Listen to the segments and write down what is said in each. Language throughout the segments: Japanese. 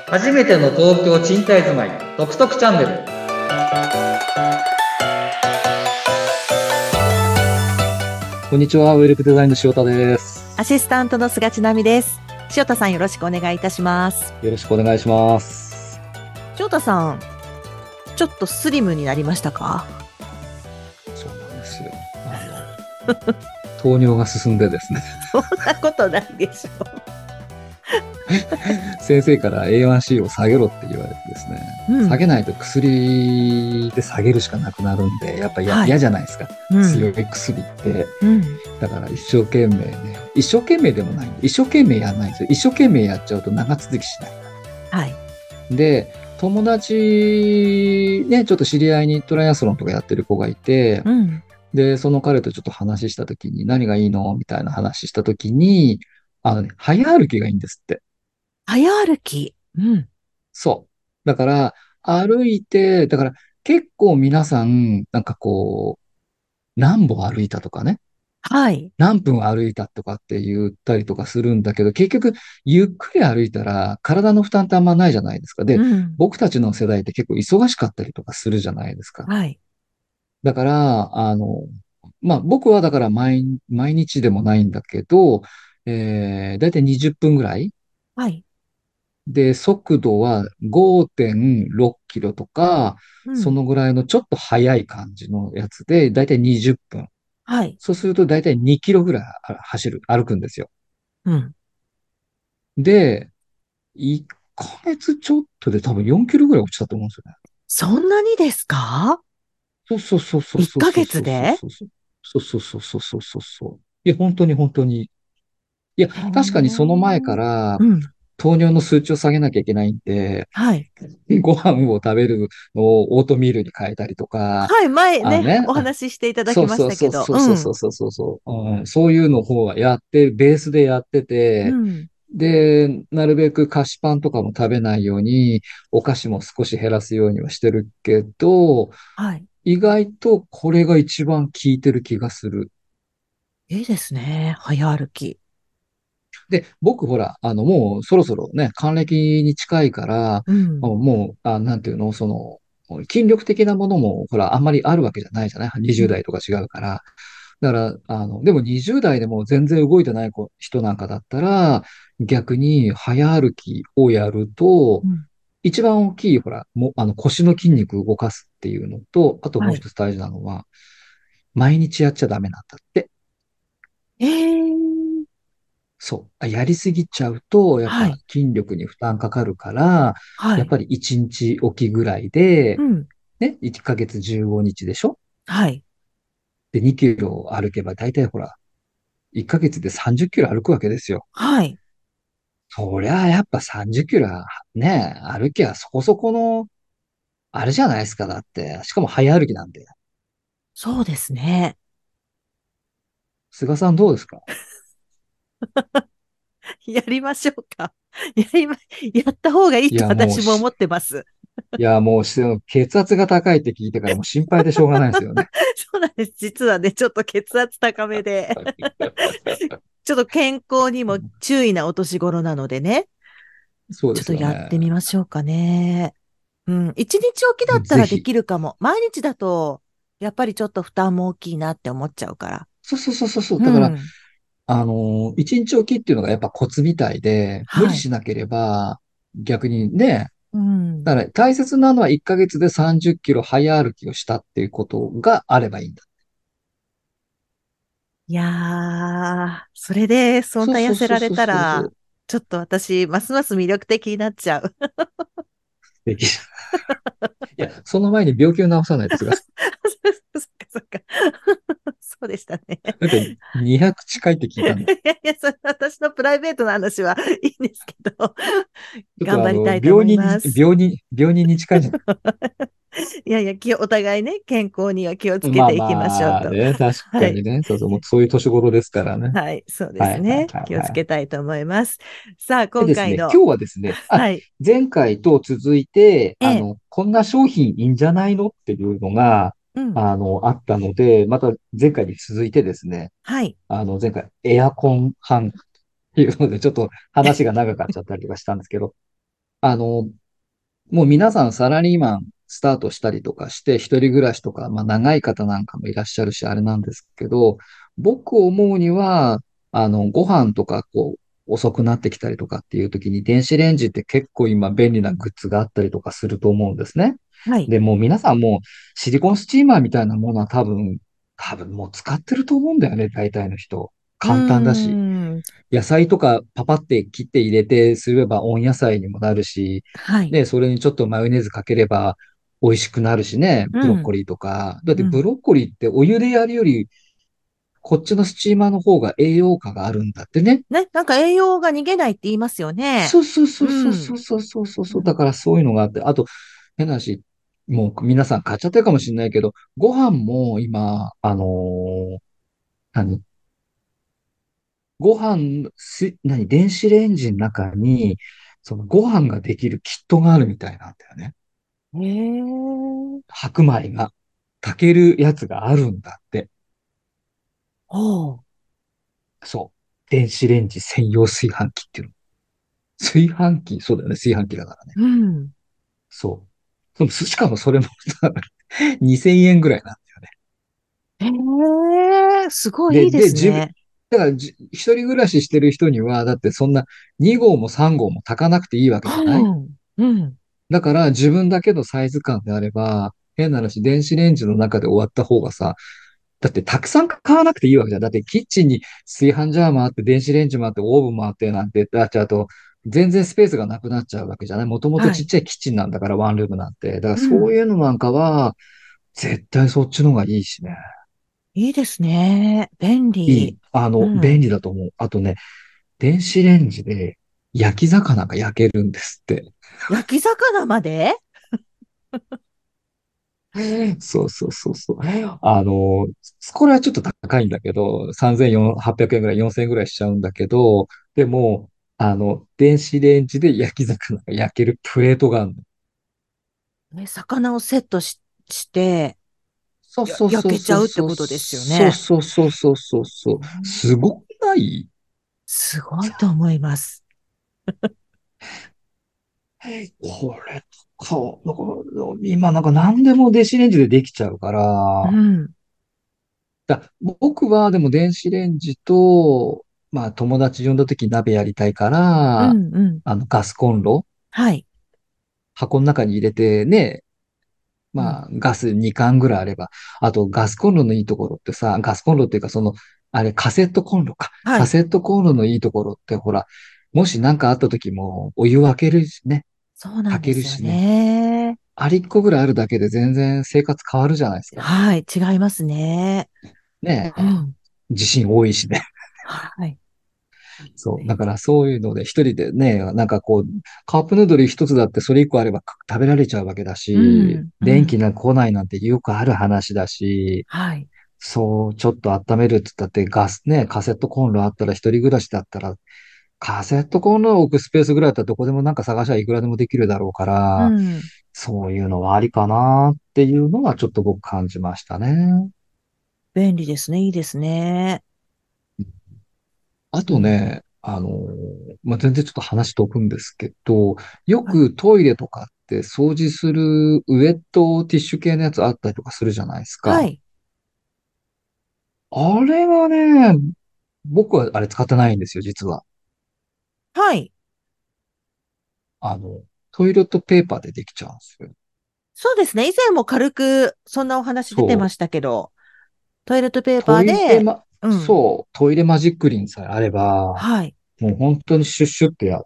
初めての東京賃貸住まい、トクトクチャンネル。 こんにちは、ウェルクデザインの塩田です。 アシスタントの菅千奈美です。塩田さんよろしくお願いいたします。 よろしくお願いします。 塩田さん、ちょっとスリムになりましたか？ そうなんですよ。糖尿が進んでですね。 そんなことないでしょ先生から A1C を下げろって言われてですね、下げないと薬で下げるしかなくなるんで、やっぱはい嫌じゃないですか。強い薬って。だから一生懸命ね、一生懸命でもないんで、一生懸命やらないんですよ。一生懸命やっちゃうと長続きしない。 はい。 で、友達ね、ちょっと知り合いにトライアスロンとかやってる子がいて、で、その彼とちょっと話したときに、何がいいのみたいな話したときに、早歩きがいいんですって。 早歩き。 そう。だから、歩いて、だから結構皆さん、なんかこう、何歩歩いたとかね、 はい。 何分歩いたとかって言ったりとかするんだけど、結局、ゆっくり歩いたら、体の負担ってあんまないじゃないですか。で、僕たちの世代って結構忙しかったりとかするじゃないですか。 はい。 だから、まあ、僕はだから毎日でもないんだけど、だいたい20分ぐらいはい。 で、速度は5.6キロとか、そうん。 のぐらいのちょっと速い感じのやつで、だいたい20分。 はい。 そうするとだいたい2キロぐらい歩くんですよ。 うん。 で、1ヶ月ちょっとで多分4キロぐらい落ちたと思うんですよね。 そんなにですか？ そうそうそうそう 1 ヶそうそうそうそう月で？ そうそう。そうそうそうそうそうそうそう。いや、本当に本当に。いや、 へ確かにその前かーらうん。 糖尿の数値を下げなきゃいけないんで、 はい。 ご飯を食べるのをオートミールに変えたりとか、 はい。前ね、 あのね、 お話ししていただきましそうそうたけど。 そうそうそうそうそうそう、そういうの方はベースでやってて、 うん。 で、なるべく菓子パンとかも食べないように、お菓子も少し減らすようにはしてるけど、 はい。 意外とこれが一番効いてる気がする。 いいですね。早歩き。 で、僕ほら、もうそろそろね、還暦に近いから、 うん。 もう、なんていうの、筋力的なものも、ほら、あんまりあるわけじゃないじゃない？ う 20 ん。 代とか違うから。だから、でも20代でも全然動いてない人なんかだったら、逆に早歩きをやると、 うん。 一番大きい、ほら、もう、腰の筋肉を動かすっていうのと、あともはい。 う一つ大事なのは、毎日やっちゃダメなんだって。 えー、 そう。やりすぎちゃうと、やっぱはい。 筋力に負担かかるから、 はい。 やっぱり1日おきぐらいで、 うん。 ね、1ヶ月15日でしょ？ はい。 で、2キロ歩けば、だいたいほら、1ヶ月で30キロ歩くわけですよ。 はい。 そりゃ、やっぱ30キロはね、歩きはそこそこの、あれじゃないですか、だって。しかも早歩きなんで。 そうですね。 菅さんどうですか？ やりましょうか。やりま、やった方がいいといや、もうし、 私も思ってます。 いや、もうし、血圧が高いって聞いてからもう心配でしょうがないですよね。 そうなんです。実はね、ちょっと血圧高めで、ちょっと健康にも注意なお年頃なのでね、 そうでちょっとすよね。 やってみましょうかね。うん。一日おきだったらでぜひ。 きるかも。毎日だと、やっぱりちょっと負担も大きいなって思っちゃうから。 そうそうそうそうそう。だから、 うん。 一日おきっていうのがやっぱコツみたいで、無理はい。 しなければ逆にね、 うん。 だから大切なのは1ヶ月で30キロ早歩きをしたっていうことがあればいいんだ。 いやー、それでそんそうな痩そうそうそうせられたら、 そうそう。 ちょっと私、ますます魅力的になっちゃう。 できる。いや、その前に病気を治さないとすが、 そっかそっか。そうでしたね。 だって200近いって聞いたんで。 いやいや、それ私のプライベートな話はいいんですけど、 ちょっと頑張りたいと思います。 病人に近いんじゃない？ いやいや、お互いね、健康には気をつけまあていきましょうと。 まあね、確はい。 かにね。そうそう、もうそういう年頃ですからね。 はい、そうではいはいすね。気をつはいはい。 けたいと思います。さあ、今でですね、 回の、 今日はですね、 はい。 前回と続いて、 ええ、 こんな商品いいんじゃないのっていうのが、 うん。 あったので、また前回に続いてですね、 はい。 前回エアコン班っていうので、ちょっと話が長かっちゃったりとかしたんですけど、 あの、もう皆さんサラリーマンスタートしたりとかして、一人暮らしとか、まあ長い方なんかもいらっしゃるし、あれなんですけど、僕思うには、ご飯とか遅くなってきたりとかっていう時に、電子レンジって結構今便利なグッズがあったりとかすると思うんですね。 はい。 で、もう皆さんもうシリコンスチーマーみたいなものは多分もう使ってると思うんだよね、大体の人。 うー簡単だし。 ん。 野菜とかパパって切って入れてすれば温野菜にもなるし、 はい。 で、それにちょっとマヨネーズかければ美味しくなるしね、 うん。 ブロッコリーとか。だってうん。 ブロッコリーってお湯でやるより、こっちのスチーマーの方が栄養価があるんだってね。 ね、なんか栄養が逃げないって言いますよね。 そうそうそうそうそうん。 うそうそうそうそう。だうん。 からそういうのがあって、あと、変な話、もう皆さん買っちゃってるかもしれないけど、ご飯も今、何ご飯、電子レンジの中に、そのご飯ができるキットがあるみたいなんだよね。 へえ。 白米が炊けるやつがあるんだって。 ほう。 そう。電子レンジ専用炊飯器っていうの。炊飯器、そうだよね。炊飯器だからね。 うん。 そう。しかもそれもさ、2000円ぐらいなんだよね。 へえ、すごいいで、 いですね。 だから一人暮らししてる人には、だってそんな2合も3合も炊かなくていいわけじゃない。 うん。うん。 だから自分だけのサイズ感であれば、変な話、電子レンジの中で終わった方がさ、だってたくさん買わなくていいわけじゃん。だってキッチンに炊飯ジャーもあって、電子レンジもあって、オーブンもあってなんてなっちゃうと、全然スペースがなくなっちゃうわけじゃない。もともとはい。 ちっちゃいキッチンなんだから、ワンルームなんて。だからうん。 そういうのなんかは、絶対そっちの方がいいしね。 いいですね。便利。 いい。 う便ん。 利だと思う。あとね、電子レンジで焼き魚が焼けるんですって。 焼き魚まで。 そうそうそうそう。これはちょっと高いんだけど、3800円ぐらい、4000円ぐらいしちゃうんだけど、でも、電子レンジで焼き魚が焼けるプレートがあるの。 ね、魚をセットして、 そうそうそう焼けちゃうってそうそう。 ことですよそうね。 そうそうそうそううそう。すん。 ごくない？ すごいと思います。 これとか、今なんか何でも電子レンジでできちゃうから、 うん。 僕はでも電子レンジと、まあ友達呼んだ時鍋やりたいから、 うん、うん。 ガスコンロ、 はい。 箱の中に入れてね、 うん。 まあガス2缶ぐらいあれば、あとガスコンロのいいところってさ、ガスコンロっていうかあれカセットコンロか。 はい。 カセットコンロのいいところってほら、もし何かあった時もお湯沸けるしね、 そうなん炊ですよけるしね。 ね。 あり1個ぐらいあるだけで全然生活変わるじゃないですか。 はい。違いますね。 ねえ。 うん。 地震多いしね。 はい。 そう。だからそういうので一人でね、なんかカップヌードル一つだってそれ一個あれば食べられちゃうわけだうし、 ん、うん。 電気が来ないなんてよくある話だし、 はい。 そう、ちょっと温めるって言ったってガスね、カセットコンロあったら一人暮らしだったら、カセットコンロを置くスペースぐらいだったらどこでもなんか探しゃいくらでもできるだろうかうら、 ん。 そういうのはありかなっていうのはちょっと僕感じましたね。 便利ですね。いいですね。 あうん。 とね、まあ、全然ちょっと話飛ぶんですけど、よはい。 くトイレとかって掃除するウェットティッシュ系のやつあったりとかするじゃないですか。 はい。 あれはね、僕はあれ使ってないんですよ、実は。 はい。 あの、トイレットペーパーでできちゃうんですよ。 そうですね。以前も軽くそんなお話出てまそう。 したけど、トイレットペーパトーで、 イレマ、 うん。 そう、トイレマジックリンさえあれば、 はい。 もう本当にシュッシュってやって、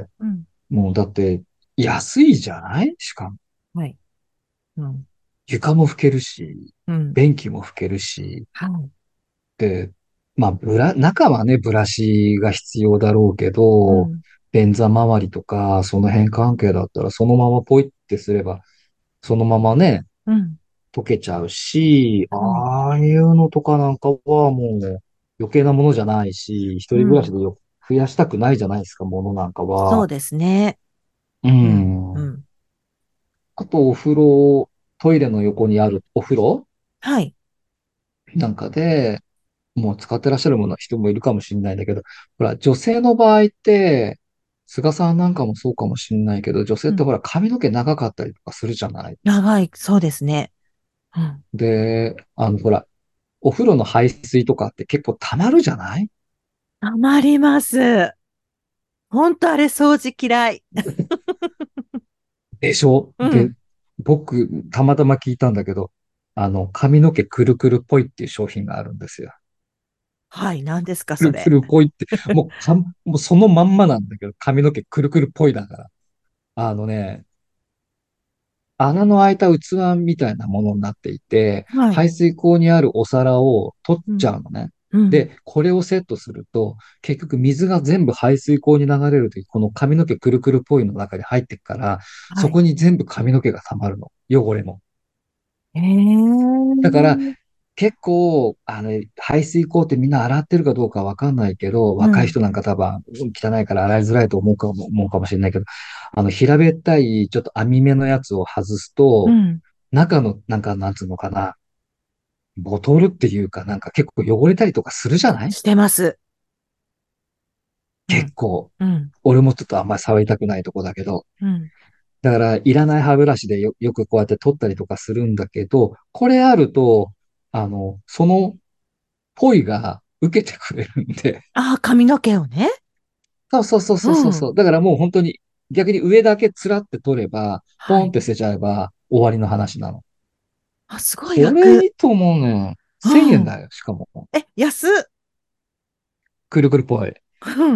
うん。 もうだって安いじゃない？しかも。 はい。うん。 床も拭けるし、 うん。 便器も拭けるし、 はい。 で、まあ、中はね、ブラシが必要だろうけど、 うん。 便座周りとか、その辺関係だったら、そのままポイってすれば、そのままね、 うん。 溶けちゃうし、 はい。 ああいうのとかなんかはもう余計なものじゃないし、一うん。 人暮らしで増やしたくないじゃないですか、ものなんかは。 そうですね。 ううん。うん。 ん。 あと、トイレの横にあるお風呂はい。 なんかで、もう使ってらっしゃる人もいるかもしれないんだけど、ほら、女性の場合って、 菅さんなんかもそうかもしんないけど、女性うん。 ってほら髪の毛長かったりとかするじゃない。 長い、そうですね。うん。 で、ほら、お風呂の排水とかって結構溜まるじゃない。 たまります。ほんとあれ掃除嫌い。 でしょで、 うん。 僕、たまたま聞いたんだけど、髪の毛くるくるぽいっていう商品があるんですよ。 はい、何ですか、 くるくそれ。 るぽいって、もうそのまんまなんだけど、髪の毛くるくるぽいだから。あのね、穴の開いた器みたいなものになっていて、 はい。 排水口にあるお皿を取っうん。 ちゃうのね。 うん。 で、これをセットすると、結局水が全部排水口に流れるとき、この髪の毛くるくるぽいの中に入ってくから、 はい。 そこに全部髪の毛が溜まるの。汚れも。 ええだから、結構、排水口ってみんな洗ってるかどうかわかんないけど、 うん。 若い人なんか多分汚いから洗いづらいと思うかもしれないけど、平べったいちょっと網目のやつを外すと、 うん。 中の、なんか、なんつうのかな、ボトルっていうかなんか結構汚れたりとかするじゃない。 してます。うん。 結構。 うん。 俺もちょっとあんまり触りたくないとこだけど。 うん。 だから、いらない歯ブラシでよくこうやって取ったりとかするんだけど、これあると、そのポイが受けてくれるんで、 ああ、髪の毛をね。 そうそうそううそうそうそん。 う。だからもう本当に逆に上だけつらって取れば、ポはい。 ンって捨てちゃえば終わりの話なの。 あ、すごいこれい楽。 いと思うね。 う 1000円ん。 だよ、しかも。 え、安っ。 くるくるポイ。 うん。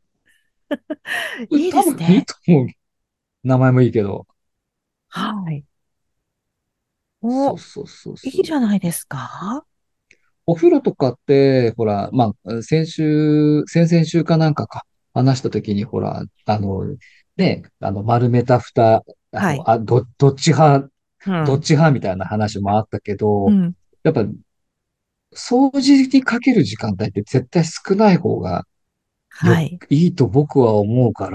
いいで多分いいすね。 と思う。名前もいいけど。 はい。お、 そうそうそういいじそう。 ゃないですか。 お風呂とかって、ほら、まあ、先々週かなんかか、話した時に、ほら、丸めた蓋、 はい。 どっうん。 ち派みたいな話もあったけど、 うん。 やっぱ、掃除にかける時間帯って絶対少ない方がはい。 いいと僕は思うから、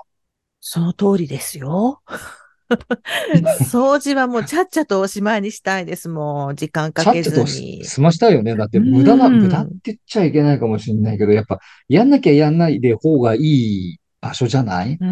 その通りですよ。掃除はもうちゃっちゃとおしまいにしたいですもん。時間かけずちゃっちゃとに。 済ましたいよね。だっうーて無駄ってん。 言っちゃいけないかもしれないけど、やっぱ、やんなきゃやんないで方がいい場所じゃない。 うん。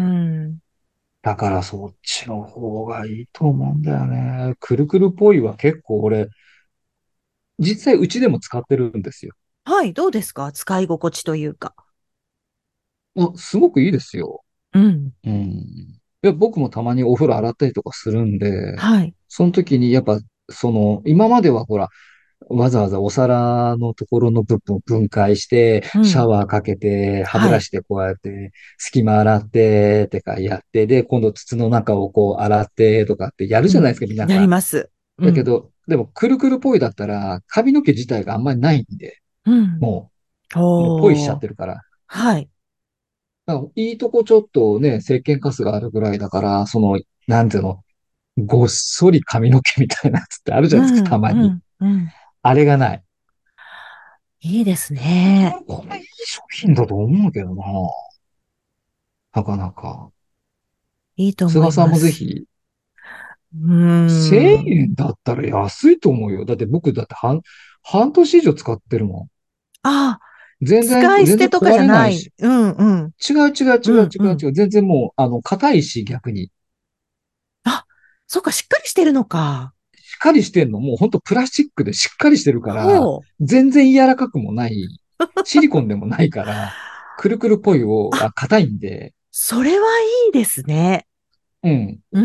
だからそっちの方がいいと思うんだよね。くるくるポイは結構俺、実際うちでも使ってるんですよ。 はい、どうですか、使い心地というか。 すごくいいですよ。 うん。 うん。いや、僕もたまにお風呂洗ったりとかするんで、 はい。 その時にやっぱ、今まではほら、わざわざお皿のところの部分を分解して、シャうん。 ワーかけて、歯ブはい。 ラシでこうやって、隙間洗って、ってかやって、で、今度筒の中をこう洗って、とかってやるうん。 じゃないですか、皆やさん。 ります。うん。 だけど、でも、くるくるポイだったら、髪の毛自体があんまりないんで、 うん。 ももうポイしちゃおー。 ってるから。 はい。 だからいいとこちょっとね、石鹸カスがあるぐらいだから、なんていうの、ごっそり髪の毛みたいなやつってあるじゃないですか、たうん。 まに。 うん。うん。 あれがない。 いいですね。 これいい商品だと思うけどな。なかなか。 いいと思い菅さんもぜます。 ひ、 うー 1000 ん。 円だったら安いと思うよ。だって僕だって半年以上使ってるもん。 ああ、使い捨全然てとかじ壊ゃない。 れないし。 うんうん。 違う違う違うん、うん。 う違う違う。全然もう、硬いし逆に。 あ、そっか、しっかりしてるのか。 しっかりしてんの。もうほんとプラスチックでしっかりしてるから、 ほう。 全然柔らかくもない。シリコンでもないから、くるくるポイあ、 硬いんで、 それはいいですね。 うん。 うん。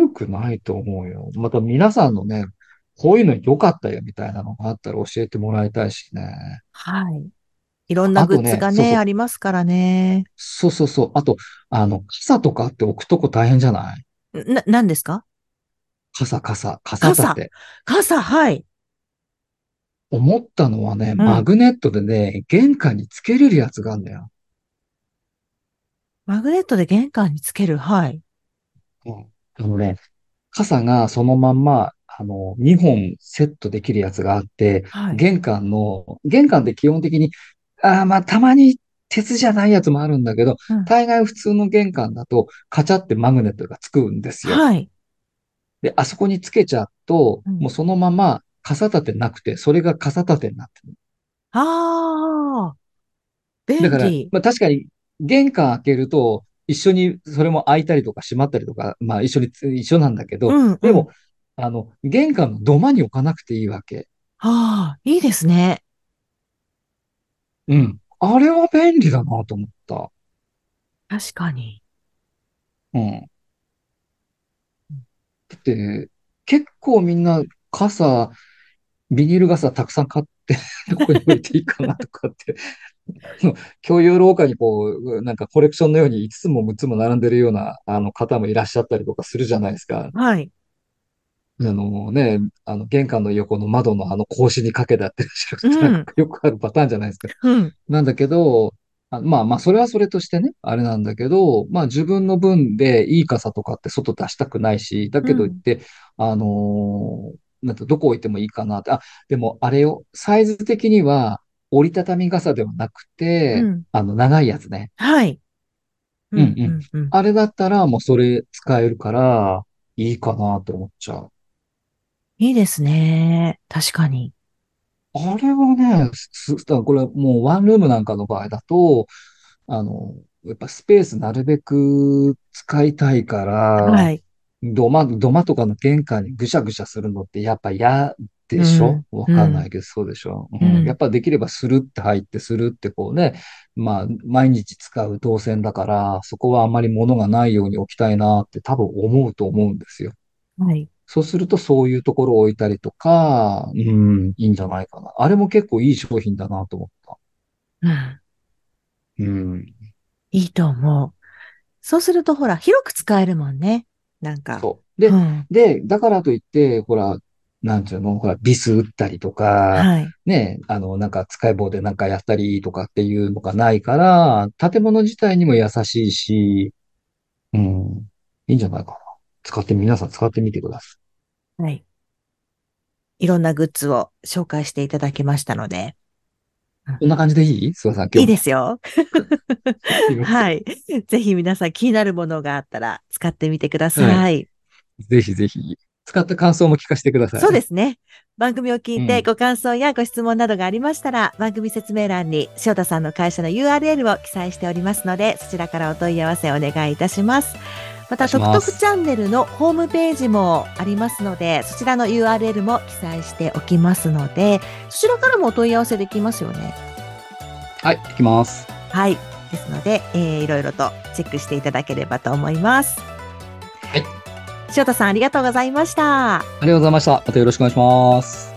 悪くないと思うよ。また皆さんのね、こういうの良かったよみたいなのがあったら教えてもらいたいしね。 はい。いろんなグッズあとね、 がね、ありますからね。 あと、傘とかって置くとこ大変じゃない。 何ですか？ 傘立傘。 て。 傘、はい。 思ったのはね、 うん。 マグネットでね、玄関につけれるやつがあるんだよ。 マグネットで玄関につける。はい。 うん。傘がそのまんま、2本セットできるやつがあって、 はい。 玄関って基本的に、まあ、たまに鉄じゃないやつもあるんだけど、 うん。 大概普通の玄関だと、カチャってマグネットがつくんですよ。 はい。 で、あそこにつけちゃうと、 うん。 もうそのまま傘立てなくて、それが傘立てになってる。 ああ、 だから、 便利。 まあ確かに、玄関開けると、 一緒にそれも開いたりとか閉まったりとか、まあ一緒なんだけど、 うんうん。 でも、玄関の土間に置かなくていいわけ。 はあ、いいですね。 うん。あれは便利だなと思った。 確かに。 うん。だって、結構みんな傘、ビニール傘たくさん買ってどこに置いていいかなとかって共有廊下にこう、なんかコレクションのように5つも6つも並んでるような、方もいらっしゃったりとかするじゃないですか。 はい。 玄関の横の窓の格子にかけてあってらっしゃるってなんかうん。 よくあるパターンじゃないですか。 うん。 なんだけど、まあまあ、それはそれとしてね、あれなんだけど、まあ自分の分でいい傘とかって外出したくないし、だけど言っうん。 て、なんてどこ置いてもいいかなって。でもあれよ、サイズ的には折りたたみ傘ではなくて、 うん。 長いやつね。 はい。うん。 うんうん。 うん。うん。 あれだったらもうそれ使えるから、いいかなって思っちゃう。 いいですね。確かに。 あれはね、だからこれもうワンルームなんかの場合だと、やっぱスペースなるべく使いたいから、 はい。 土間とかの玄関にぐしゃぐしゃするのってやっぱ嫌でしょ？ うん。 わうん。 かんないけど、そうでしょ？うん。やっうん。 ぱできればスルって入ってスルってこうね、まあ、毎日使う動線だから、そこはあまり物がないように置きたいなって多分思うと思うんですよ。 はい。 そうするとそういうところを置いたりとか、うん、いいんじゃないかな。あれも結構いい商品だなと思った。 うん。 うん。 いいと思う。そうすると、ほら、広く使えるもんね。なんか。 そう。で、 うん。 だからといって、ほら、なんていうの、ほら、ビス打ったりとか、 はい。 ね、なんか使い棒でなんかやったりとかっていうのがないから、建物自体にも優しいし、うん、いいんじゃないかな。皆さん使ってみてくださはい。いろんなグッズを紹介していただきましたので。うん。 い。こんな感じでいい諏訪さん、 いい今日も。 ですよ。 すいません。 はい。ぜひ皆さん気になるものがあったら使ってみてくだはい。 さい。 ぜひぜひ。使った感想も聞かせてください。 そうですね。番組を聞いてうん。 ご感想やご質問などがありましたら、番組説明欄に翔太さんの会社の URL を記載しておりますので、そちらからお問い合わせをお願いいたします。また、 お願いしトクトクチます。 ャンネルのホームページもありますので、そちらの URL も記載しておきますので、そちらからもお問い合わせできますよね。 はい、行きます。 はい。ですので、いろいろとチェックしていただければと思います。 はい。 翔太さん、ありがとうございました。 ありがとうございました。またよろしくお願いします。